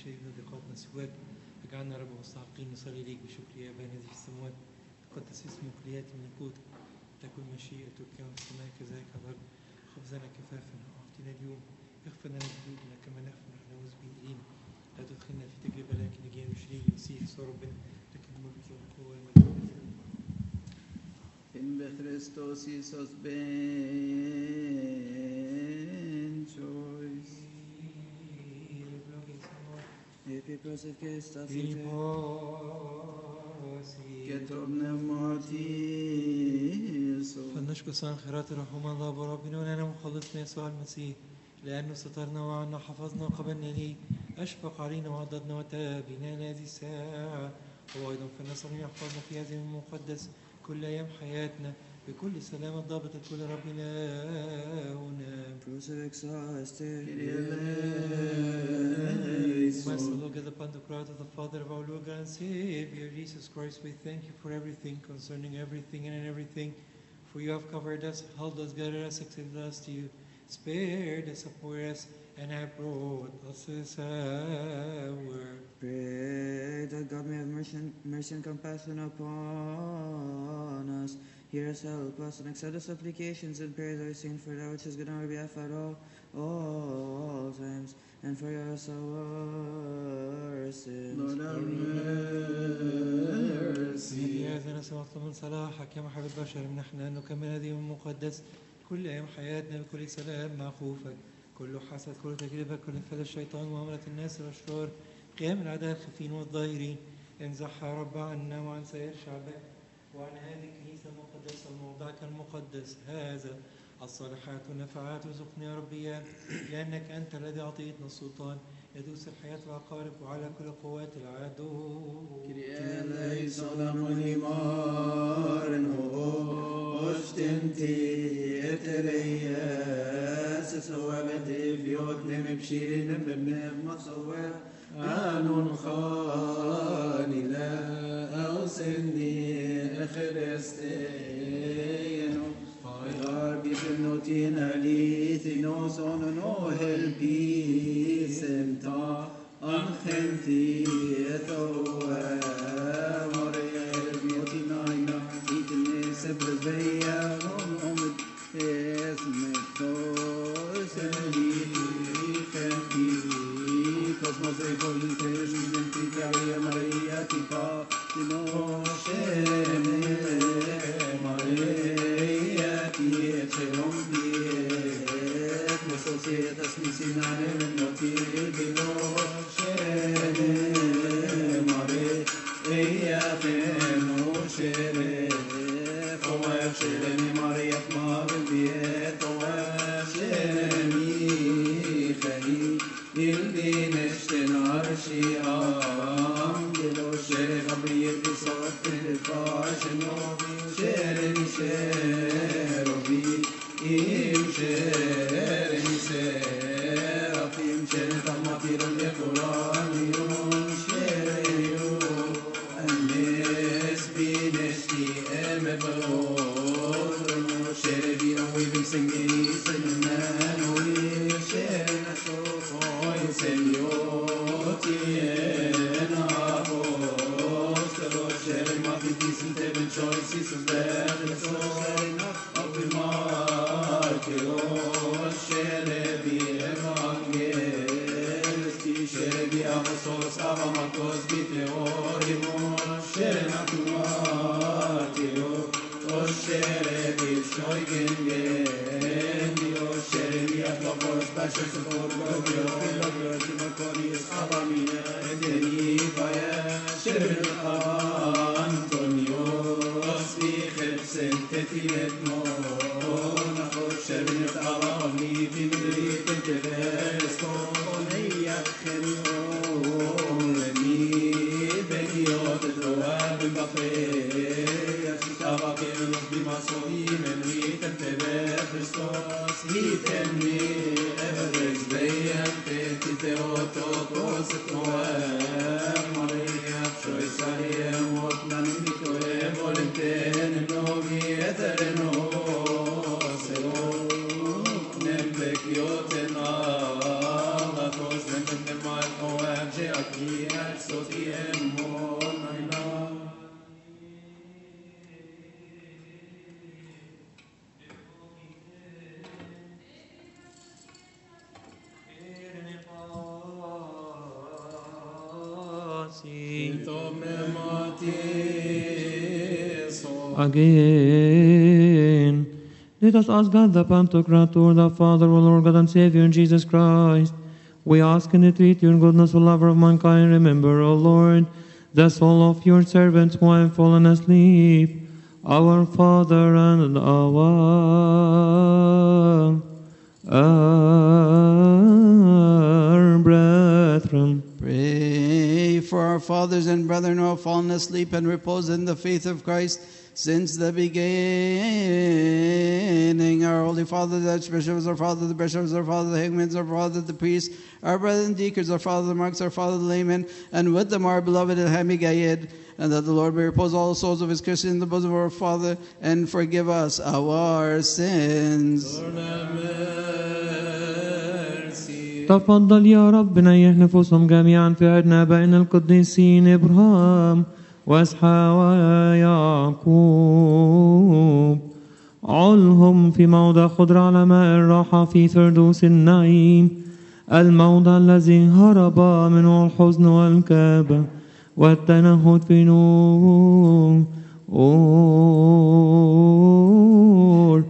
مشاهدنا ضيقاتنا سواك. اجعلنا رب مستحقين نصلي ليك بشكر يا أبانا الذي في السماوات، تقدس اسمك ليأتي ملكوتك، تكن مشيئتك كما في السماء كذلك على الأرض. خبزنا كفافنا أعطينا اليوم، اغفر لنا ذنوبنا كما نغفر نحن المذنبين، لا تدخلنا في تجربة لكن نجينا من شرير المسيح يسوع ربنا، لك الملك والقوة والمجد. In Christos Jesus ben choice. Epi prosit Christus كتبنا ماتيسو. فلنشكر سان خيرات رحمة الله بربنا ولنا مخلصنا يسوع المسيح، لأنه سترنا وعنا حفظنا وقبلنا ليه، أشفق علينا وعضدنا وتابنا هذه الساعة. وأيضا فلنسأل يحفظنا في هذه المقدس كل أيام حياتنا بكل سلامة ضابطة كل ربنا هنا. Master, look at upon the cross of the Father of our Lord and Savior Jesus Christ. We thank you for everything, concerning everything and in everything. For you have covered us, held us, gathered us, accepted us to you, spared us, abhorred us, and have brought us this hour. Pray that God may have mercy and compassion upon us. Hear us, help us, and accept the supplications and prayers of our saint for that which is good on our behalf at all times, and for us our sins. Lord have mercy. يا ذا نسمعت من صلاحك يا محب البشر، نحن أن نكمل هذه المقدس كل أيام حياتنا بكل سلام مع خوفك، كل حسد، كل تجربة، كل فعل الشيطان ومؤامرة الناس والأشرار، قيام الأعداء الخفين والظاهرين، انزحها يا رب عنا وعن سائر شعبك وعن هذه الكنيسة المقدسة وموضعك المقدس هذا الصالحات والنفعات. ارزقنا يا ربي لأنك أنت الذي أعطيتنا السلطان يدوس الحياة والعقارب وعلى كل قوات العدو. آنون خاني لا أوسني خرستين فايار بسنوتين أليثينوس أنو هلبي سنتا أنخنتي ثوى مريا الموتين عينا إيتني سبرز بيا أمد اسمك توسني خنتي Cosmos e polites, identitaria Maria, tipa, dinoscene, Maria, tiece rompiet, me societas misinare, noti, dinoscene, Maria, tenoscere, foescere, Maria, mavel viet, foescere, Micheli, il Arshi Angelo Shere Gabriel Bisot Fasheno Shere Sherovi Im Shere Serafim Shere Tamatirun Yekoran Yun Shere Yu Anes Bineshti Emebalon Shere Virawi Bimsengi Seneman Shere Nasho Señor, tiene apóstolos, Sherematis, Intervenchoisis, Versos, Afirmatios, Sherebi, Evangelisti, Sherebi, Apostolos, Avamatos, Biteorimos, Sherenatumatio, Sherebi, Shoigen, Dios, Sherebi, Atopos, Pashos, Forgogio, Macorius, Abamina, Derivaya, Sherbel Antonios, Vichel, Sentetilet Mona, Sherbet Abami, Vindrit, Tevesto, Oneiat, Cherion, Lemi, Beniot, Troab, Bafeas, Tabakelos, Bimasoim, Enrit, Tever, Christos, Hitemi, Everex, Beyan, Teotokos, Toem, Maria, Choisaiem, Otnan, Mikoe, Volenten, Novi, Etereno, Again, let us ask God the Pantocrator, the Father, O Lord God and Savior, Jesus Christ. We ask and entreat your goodness, O lover of mankind. Remember, O Lord, the soul of your servants who have fallen asleep, our Father and our brethren. Pray for our fathers and brethren who have fallen asleep and repose in the faith of Christ since the beginning. Our Holy Father, the Archbishop is our Father, the Bishop is our Father, the Hangman is our Father, the priests, our brethren and deacons, our Father, the monks, our Father, the laymen, and with them our beloved Elhami Gayed, and that the Lord may repose all the souls of his Christians in the bosom of our Father, and forgive us our sins. تفضل يا رب نيح نفوسهم جميعا في عيد آبائنا القديسين إبراهيم وإسحاق ويعقوب. علهم في موضع خضر على ماء الراحة في فردوس النعيم، الموضع الذي هرب منه الحزن والكآبة والتنهد في نور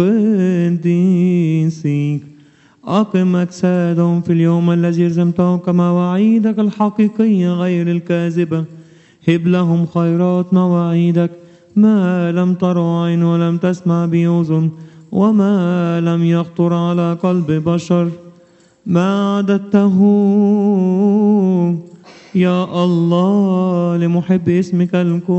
قديسيك. أقم أجسادهم في اليوم الذي رزمته كما وعيدك الحقيقية غير الكاذبة. هب لهم خيرات مواعيدك، ما لم ترى عين ولم تسمع بأذن وما لم يخطر على قلب بشر، ما أعددته يا الله لمحب اسمك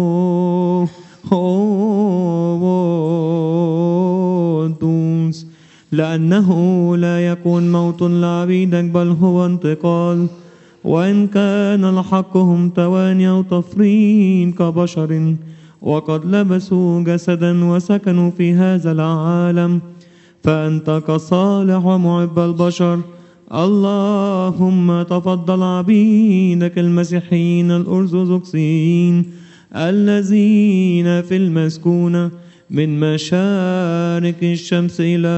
القدوس. لأنه لا يكون موت لعبيدك بل هو انتقال، وإن كان لحقهم تواني أو تفرين كبشر، وقد لبسوا جسدا وسكنوا في هذا العالم، فأنت كصالح ومحب البشر. اللهم تفضل عبيدك المسيحيين الأرثوذكسيين الذين في المسكونة من مشارق الشمس إلى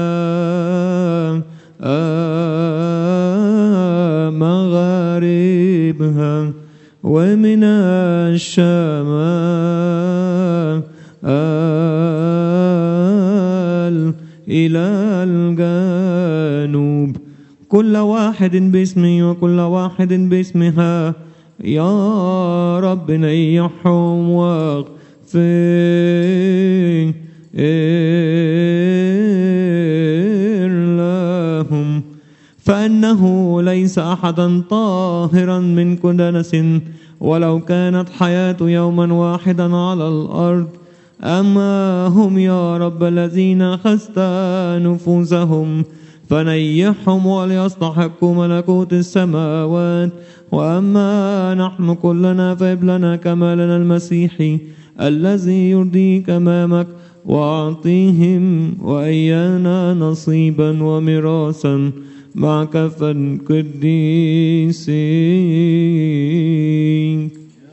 مغاربها، ومن الشمال إلى الجنوب، كل واحد باسمه وكل واحد باسمها. يا رب نيحهم واغفر لهم، فإنه ليس أحدا طاهرا من كدنس ولو كانت حياته يوما واحدا على الأرض. أما هم يا رب الذين أخذت نفوسهم فنيحهم وليستحقوا ملكوت السماوات. وأما نحن كلنا فهب لنا كمالنا المسيحي الذي يرضيك أمامك، وأعطيهم وإيانا نصيبا وميراثا مع كفى القديسين.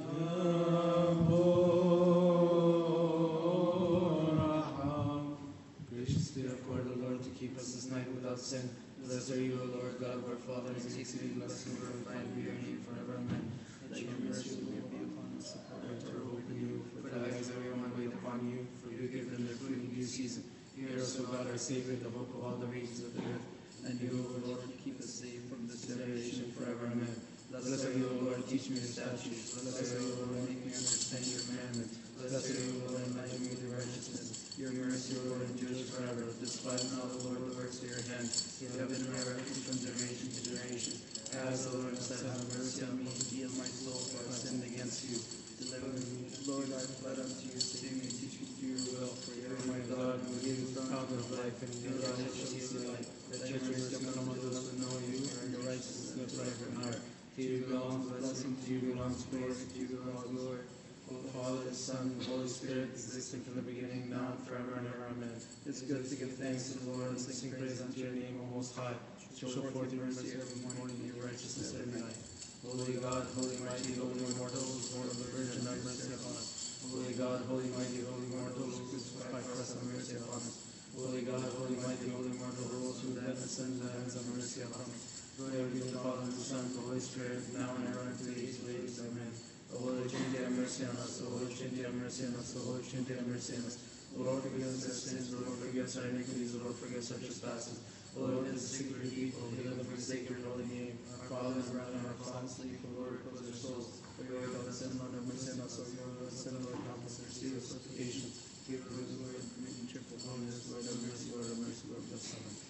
Graciously accord the Lord to keep us this night without sin. Blessed are you, O Lord God, our Father, and exceedingly blessed and glorified be your name forever. Amen. That your mercy will be upon us, according to our hope in you. For the eyes of everyone wait upon you, for you give them their food in due season. Hear us, O God, our Savior, the hope of all the regions of the earth. And you, O Lord, keep us safe from this generation forever. Amen. Blessed are you, O Lord, teach me your statutes. Blessed are you, O Lord, make me understand your commandments. Blessed are you, O Lord, enlighten me with your righteousness. Your mercy, O Lord, endures forever. Despise not, O Lord, the works of your hands. You have been my refuge from generation to generation. As the Lord said, have mercy on me, heal my soul, for I have sinned against you. Deliver me. Lord, I fled unto you, save me, teach me to do your will. For you are my God, who gives the fountain of life, and in your God I shall see light. Let your mercy come among those who know you, and your righteousness forever and ever. To you belongs blessing, to you belongs praise, to you belongs glory. O Father, the Son, and the Holy Spirit, existing from the beginning, now and forever and ever. Amen. It's good to give thanks to the Lord and sing praise unto your name, O Most High. Show forth your mercy every morning and your righteousness every night. Holy God, holy mighty, holy immortal, born of the Virgin, have mercy upon us. Holy God, holy mighty, holy immortal, crucified for us, have mercy upon us. Holy God, holy mighty, holy immortal, rose from the dead, ascended to the heavens, have mercy upon us. Glory be to the Father, and to the Son, and to the Holy Spirit, now and ever, and to the age of ages. Amen. O Holy Trinity, have mercy on us. O Holy Trinity, have mercy on us. O Holy Trinity, have mercy on us. O Lord, forgive us our sins. O Lord, forgive us our iniquities. O Lord, forgive us our trespasses. O Lord, is the secret people, heal them for the sake of your holy name. Our Father, who art in our Father, sleep, O Lord, repose our souls. For glory of God, the Son, Lord, have mercy on us. O Lord, the Son, Lord, help us, receive our supplications. Give us the word, and make cheerful holiness. Lord, have mercy, Lord, have mercy, Lord, bless us. Amen.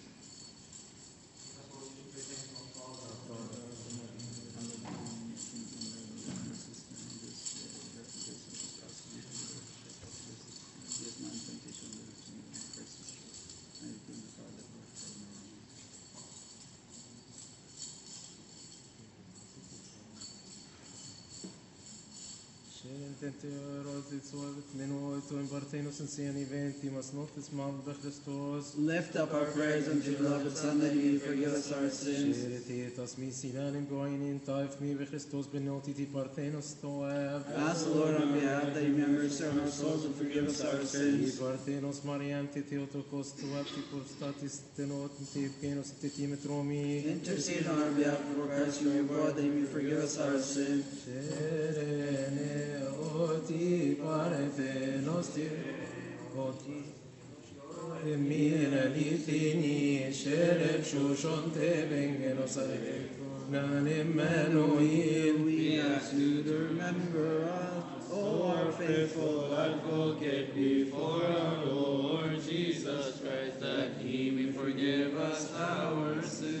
Lift up our prayers unto your beloved Son, that he may forgive us our sins. Ask the Lord on behalf that he may have mercy on our souls and forgive us our sins. Intercede on our behalf for Christ your God, that he may forgive us our sins. We ask you to remember us, O our faithful advocate before our Lord Jesus Christ, that he may forgive us our sins.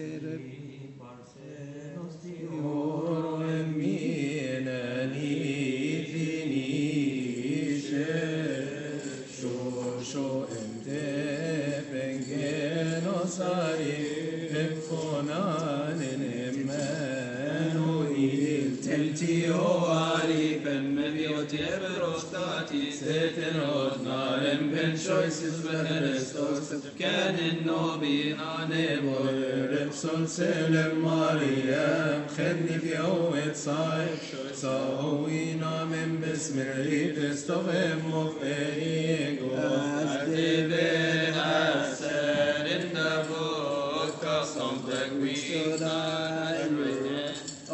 Choices beherestos canon nobi anebo sol selem Maria khedni fi awet sai sawina min bismi testovem of ego as David has said in the book of Psalms that we should and written,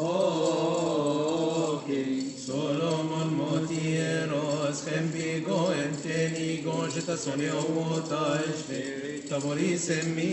O King Solomon motieros chembigo enteni gojeta sonio taishve taboris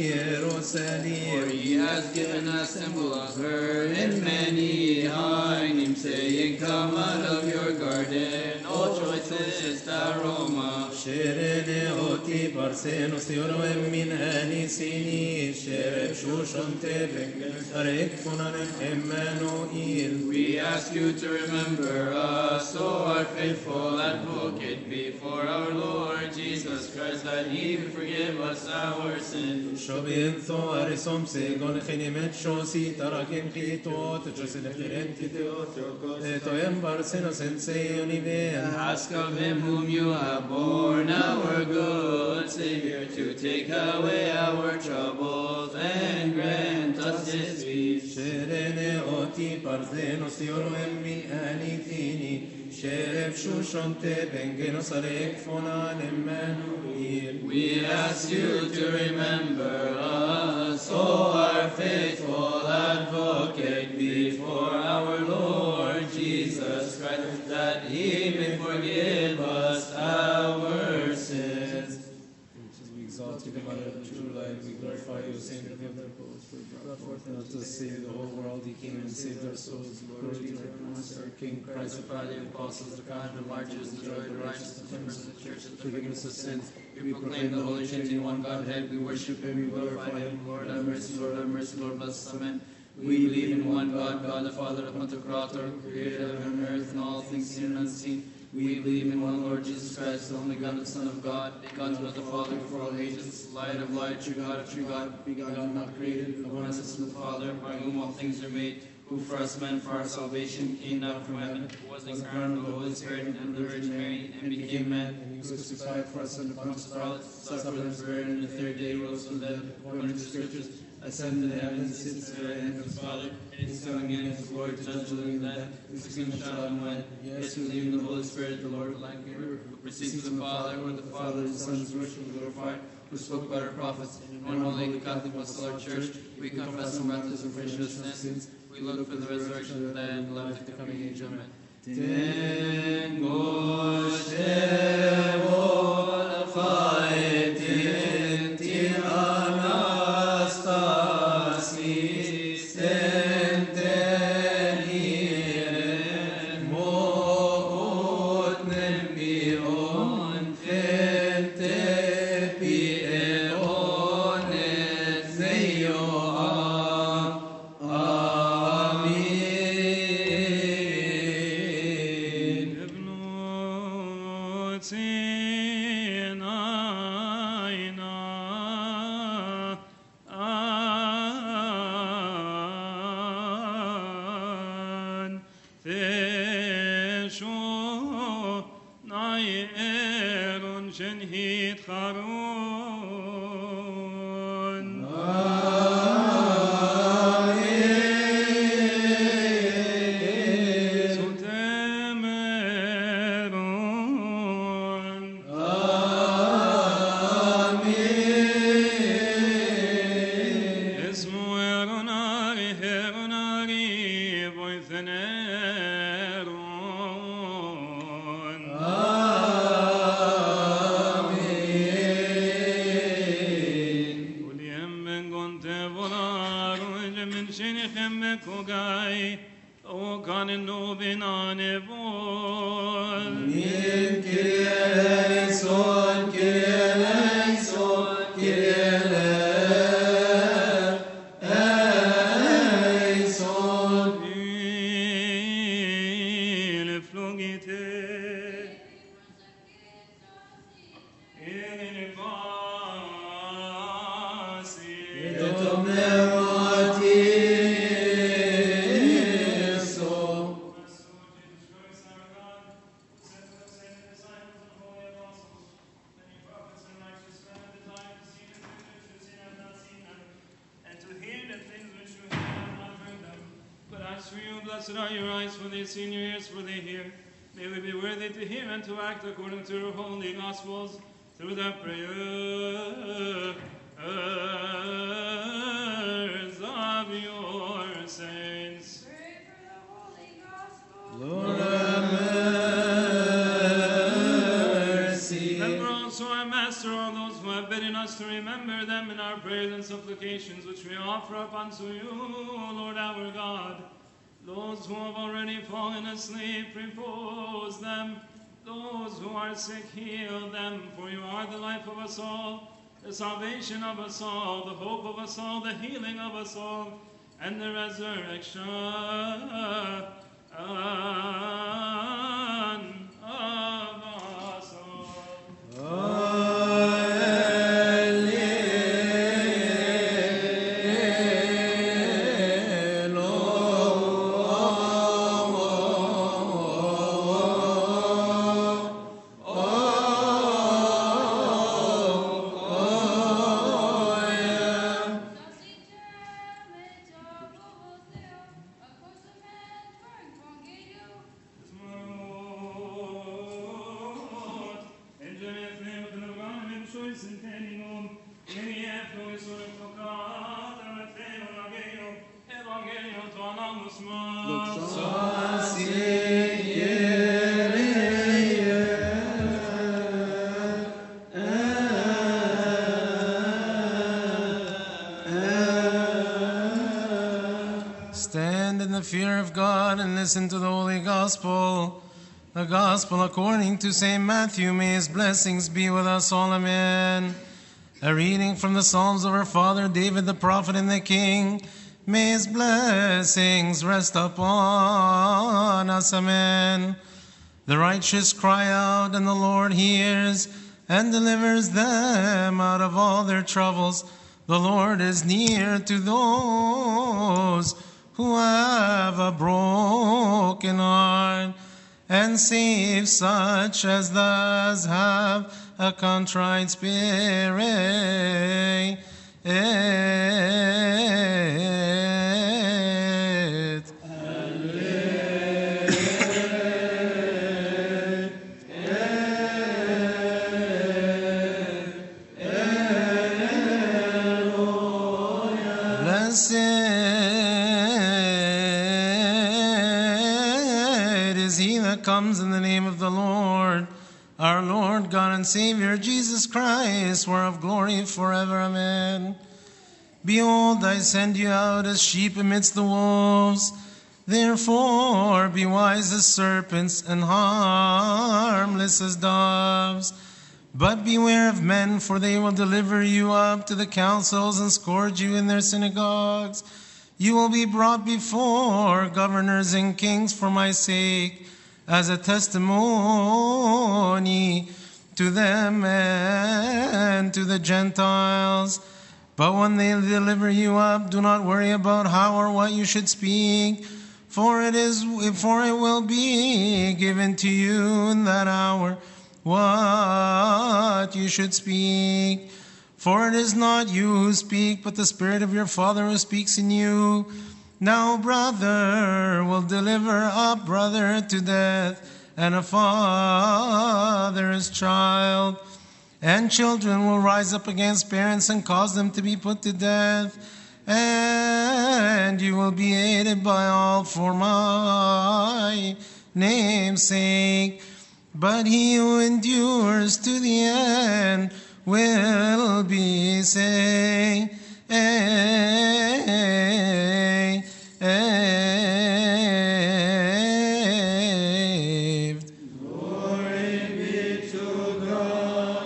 emiero for he has given a symbol of her in many hymns, saying, come out of your garden, O choicest aroma. Sherene oti parsenos teoro min anisini shereb shushon teben arek funanem Emmanuel. We ask you to remember us, O our faithful advocate before our Lord Jesus Christ, that he may forgive us our sins. Shobiento arisom segon khinimet shosi tarakim khitot josen efterenti toem parsenos enseioniven. Ask of him whom you have borne, our good Savior, to take away our troubles and grant us his peace. Sherene oti parthenos teoro emmi anithini sheref shushon teben genos arek fonan Emmanuel. We ask you to remember us, O our faithful advocate before our Lord Jesus Christ, that he may forgive us our sins. We exalt you, the Mother of true light. We glorify you, Saint of the post for brought forth and to save the whole world. He came and saved our souls. Glory to our Master, King Christ, the Father, the apostles, the God, the martyrs, the joy, the righteous, the members of the church, the forgiveness of sins. We proclaim the Holy Trinity in one Godhead. We worship him, we glorify him. Lord have mercy, Lord have mercy, Lord bless us. Amen. We believe in one God, God the Father, the Pantocrator, creator of heaven and earth and all things seen and unseen. We believe in one Lord Jesus Christ, the only God, the Son of God, begotten of the Father before all ages, light of light, true God, begotten, not created, of one essence of the Father, by whom all things are made, who for us men, for our salvation, came down from heaven, was incarnate of the Holy Spirit and the Virgin Mary, and became man, and he was crucified for us under Pontius Pilate, suffered and was buried, and the third day rose from the dead, according to the Scriptures, ascend to the heavens, sits at the right hand of his Father, and he's coming again in his glory to judge the living and the dead, whose kingdom shall have no end. Yes, we believe in the Holy Spirit, the Lord, the life giver, who proceeds from the Father, who the Father and the Son is worshipped and glorified, who spoke by our prophets, in one holy Catholic Apostolic Church, we confess no baptism for remission of sins, we look for the resurrection of the dead and the life of the coming age. Amen. Blessed are your eyes, for they see, and your ears, for they hear. May we be worthy to hear and to act according to your holy Gospels, through the prayers of your saints. Pray for the holy Gospel. Lord, have mercy. Remember also our Master, all those who have bidden us to remember them in our prayers and supplications, which we offer up unto you, Lord our God. Those who have already fallen asleep, repose them. Those who are sick, heal them. For you are the life of us all, the salvation of us all, the hope of us all, the healing of us all, and the resurrection of us all. Stand in the fear of God and listen to the Holy Gospel. The Gospel according to St. Matthew. May his blessings be with us all. Amen. A reading from the Psalms of our father David the prophet and the king. May his blessings rest upon us. Amen. The righteous cry out, and the Lord hears and delivers them out of all their troubles. The Lord is near to those who have a broken heart, and save such as thus have a contrite spirit. Blessed is he that comes in the name of the Lord, our Lord God and Savior, Jesus Christ, whereof glory forever. Amen. Behold, I send you out as sheep amidst the wolves. Therefore be wise as serpents and harmless as doves. But beware of men, for they will deliver you up to the councils and scourge you in their synagogues. You will be brought before governors and kings for my sake, as a testimony to them and to the Gentiles. But when they deliver you up, do not worry about how or what you should speak, for it will be given to you in that hour what you should speak. For it is not you who speak, but the Spirit of your Father who speaks in you. Now brother will deliver up brother to death, and a father his child. And children will rise up against parents and cause them to be put to death. And you will be hated by all for my name's sake. But he who endures to the end will be saved. Glory be to God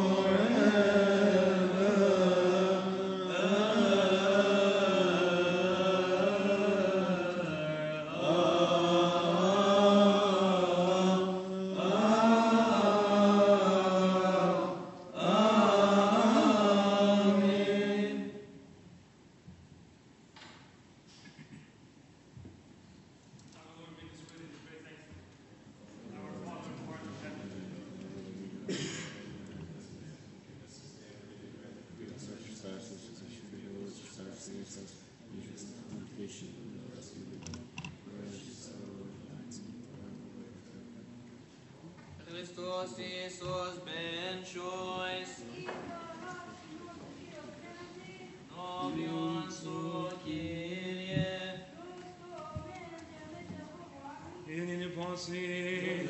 Christos Iisus ben choice. Novion su Kyrie. In Apostle,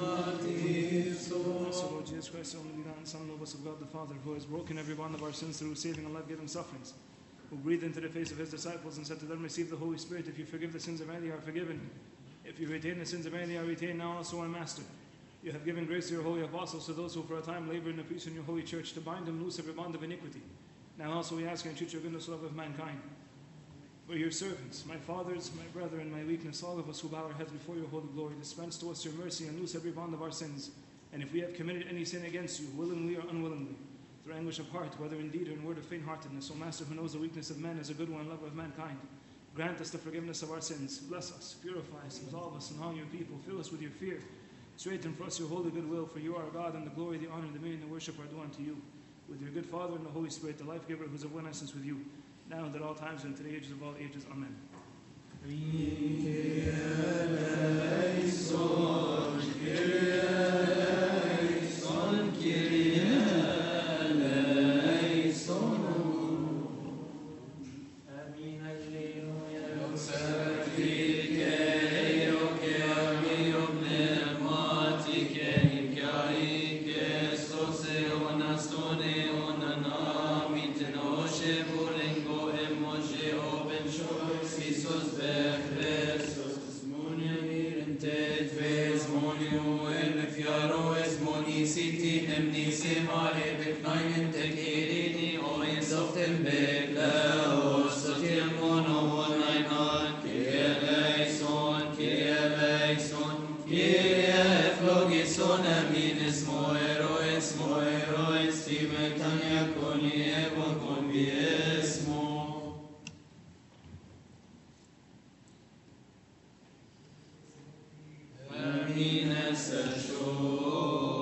Lord Jesus Christ, the only begotten Son, Logos of God the Father, who has broken every bond of our sins through saving and life-giving sufferings, who breathed into the face of his disciples and said to them, receive the Holy Spirit. If you forgive the sins of any, are forgiven. If you retain the sins of any, are retained. Now also, our Master, you have given grace to your holy apostles, to those who for a time labor in the peace in your holy church, to bind and loose every bond of iniquity. Now also we ask and entreat your goodness, love of mankind. For your servants, my fathers, my brethren, my weakness, all of us who bow our heads before your holy glory, dispense to us your mercy and loose every bond of our sins. And if we have committed any sin against you, willingly or unwillingly, through anguish of heart, whether in deed or in word of faint-heartedness, O Master, who knows the weakness of men, is a good one, lover of mankind, grant us the forgiveness of our sins. Bless us, purify us, absolve us, and all your people. Fill us with your fear. Straighten for us your holy goodwill, for you are God, and the glory, the honor, the dominion, and the worship are due unto you. With your good Father and the Holy Spirit, the life-giver, who is of one essence with you, now and at all times and to the ages of all ages. Amen. Amen.